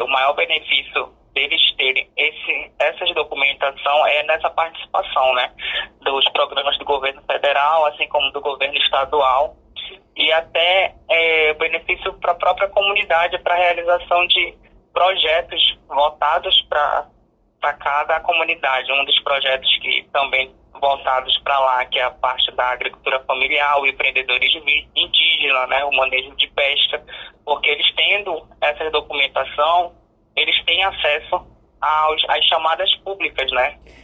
o maior benefício deles terem essa documentação é nessa participação, né, dos programas do governo federal, assim como do governo estadual, e até benefício para a própria comunidade, para a realização de projetos voltados para cada comunidade. Um dos projetos que também voltados para lá, que é a parte da agricultura familiar, o empreendedorismo indígena, né, o manejo de pesca, porque eles tendo essa documentação, eles têm acesso às chamadas públicas, né?